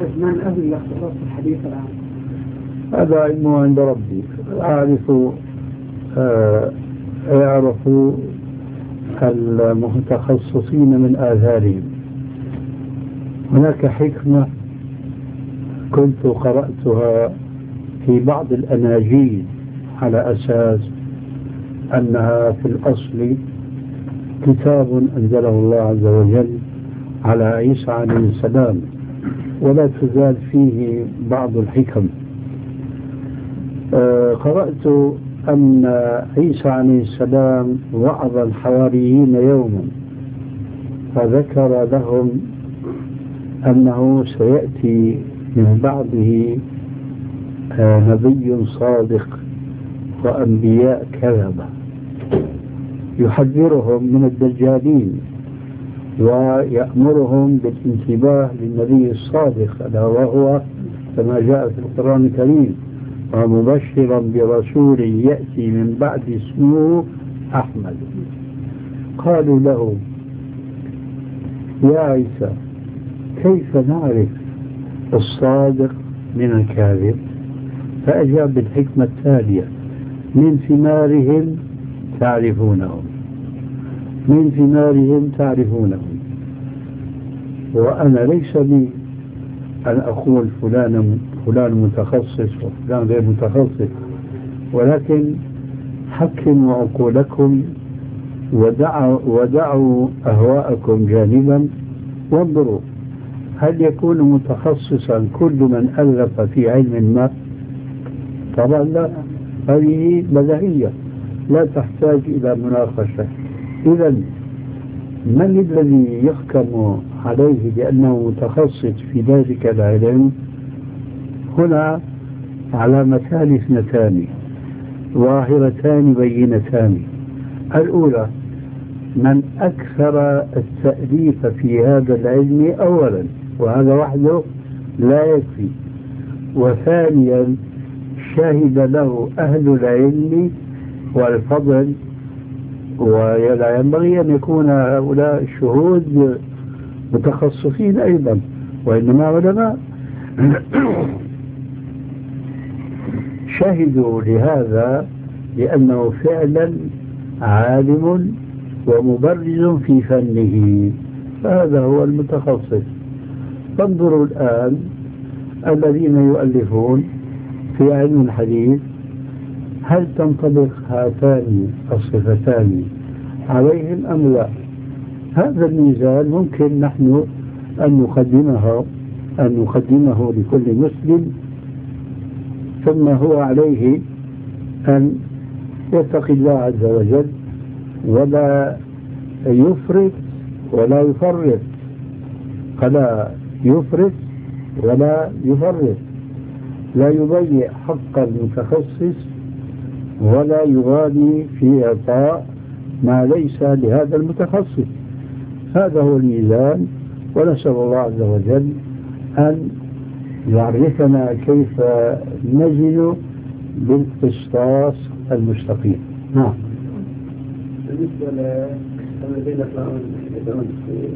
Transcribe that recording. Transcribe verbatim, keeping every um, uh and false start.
شيخ من أهل الاختصاص في الحديث الآن؟ هذا علمه عند ربي. أعرف آه يعرف المتخصصين من آثارهم. هناك حكمة كنت قرأتها في بعض الأناجيل على أساس أنها في الأصل كتاب أنزله الله عز وجل على عيسى عليه السلام، ولا تزال فيه بعض الحكم. آه قرأت أن عيسى عليه السلام وعظ الحواريين يوما فذكر لهم أنه سيأتي من بعده آه نبي صادق وأنبياء كذبة يحذرهم من الدجالين ويأمرهم بالانتباه للنبي الصادق ألا وهو كما جاء في القرآن الكريم ومبشرا برسول يأتي من بعد اسمه أحمد. قالوا له يا عيسى كيف نعرف الصادق من الكاذب؟ فأجاب بالحكمة التالية من ثمارهم تعرفونهم من ثمارهم تعرفونهم. وأنا ليس لي أن أقول فلان فلان متخصص وفلان غير متخصص، ولكن حكموا عقولكم ودعوا, ودعوا أهواءكم جانبا وانظروا هل يكون متخصصا كل من ألف في علم ما؟ طبعا لا، هذه بديهية لا تحتاج إلى مناقشة. إذا من الذي يحكم عليه بأنه متخصص في ذلك العلم؟ هنا علامتان اثنتان ظاهرتان بينتان. الأولى من أكثر التأليف في هذا العلم أولا، وهذا وحده لا يكفي، وثانيا شهد له أهل العلم والفضل، ولا ينبغي أن يكون هؤلاء الشهود متخصصين أيضا وإنما علماء شهدوا لهذا لأنه فعلا عالم ومبرز في فنه، فهذا هو المتخصص. فانظروا الآن الذين يؤلفون في علم الحديث هل تنطبق هاتان الصفتان عليهم أم لا؟ هذا الميزان ممكن نحن أن نقدمه أن نقدمه لكل مسلم، ثم هو عليه أن يتقي الله عز وجل ولا يفرط ولا يفرط، فلا يفرط ولا يفرط، لا يضيع حق المتخصص ولا يغالي في إعطاء ما ليس لهذا المتخصص. هذا هو الميزان، ونسأل الله عز وجل أن يعرفنا كيف نجد بالقسطاس المستقيم. نعم. بالنسبة للذين يدعون في